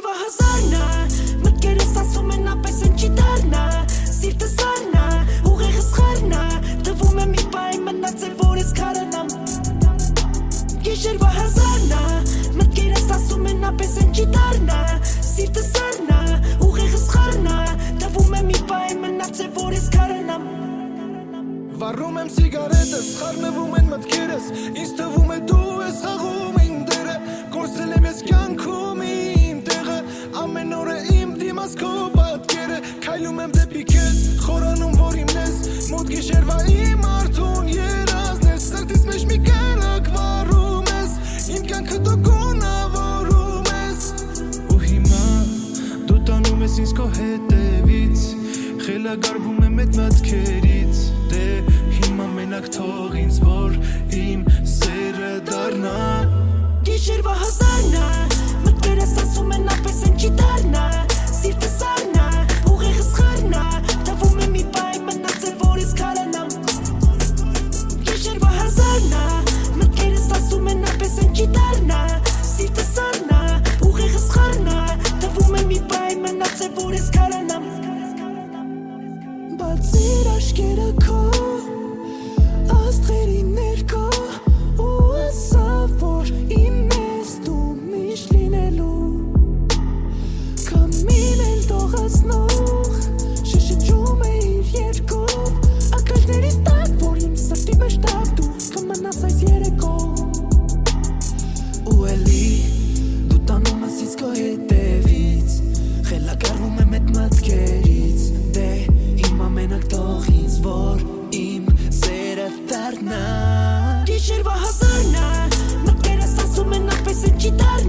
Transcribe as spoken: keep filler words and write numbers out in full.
Գիշերվա հազարնա մտքերս ասում են ապես են չի դառնա Սիրտը սառնա ուղեղս խառնա Թվում է մի պահ մնացել որ ես քարանամ Գիշերվա հազարնա մտքերս ասում են ապես են չի դառնա Սիրտը սառնա ուղեղս խառնա Թվում է մի պահ մնացել որ ես քարանամ Վառում եմ սիգարետս, խառնվում են մտքերս Ինձ թվում է դու ես խաղում իմ դերը Կորսել եմ ես կյանքում իմ տեղը Ամեն օր է իմ դիմաց քո պատկերը Քայլում եմ դեպի քեզ, խորանում որ իմն ես Մոտ գիշերվա իմ արթուն երազն ես Սրտիս մեջ մի կերակ վառում ես Իմ կյանքը դու գունավորում ես Ու հիմա դու տանում ես ինձ քո հետևից Խելագարվում եմ այդ մտքերից Դե հիմա մենակ թող ինձ որ իմ սերը դառնա Գիշերվա հազարնա մտքերս ասում են ապես են չի դառնա Սիրտը սառնա ուղեղս խառնա Թվում է մի պահ մնացել որ ես քարանամ Գիշերվա հազարնա մտքերս ասում են ապես են չի դառնա Սիրտը սառնա ուղեղս խառնա Թվում է մի պահ մնացել որ ես քարանամ Բացիր աշկերը քո Աստղերի ներքո ու ասա որ իմ ես դու միշտ լինելու Քամին էլ տողացնող շշջում է իր երկով Ակրաշներից տակ որ իմ սրտի մեջ տակ դու կմնաս այս երեկո Ու էլի դու տանում ես ինձ քո հետևից Խելագարվում եմ այդ մտքերից Դե հիմա մենակ թող ինձ որ իմ սերը դառնա Գիշերվա հազարնա մտքերս ասում են ապես են չի դառնա